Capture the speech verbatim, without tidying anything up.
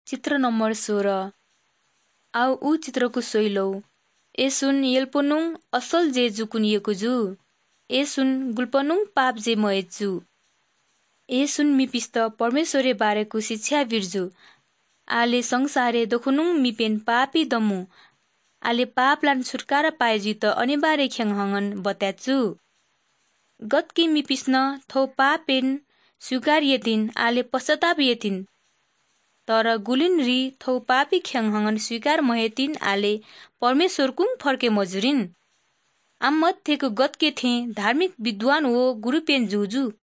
चित्र नम्बर सोह्र। आउ ऊ चित्रको सोइलौ एसुन येल्पोनुङ असल जे जुकुनिएको जु एसुन गुल्पनुङ पाप जे मएजु एसुन मिपिस्त परमेश्वरे बारेको शिक्षा बिर्जु आले संसारे दोखुनुङ मिपेन पापी दमु आले पापलान छुटकारा पाएजु त अनिबार्य ख्याङहङन बताच्छु गतकी मिपिस्न थौ पापेन स्वीकार येतिन आले पश्चाताप येतिन तर गुलिन री थौ पापी ख्याङहङन स्वीकार महेतिन आले परमेश्वर कुङ फर्के मजुरिन आम मध्येको गतके थे धार्मिक विद्वान वो गुरुपेन जुजु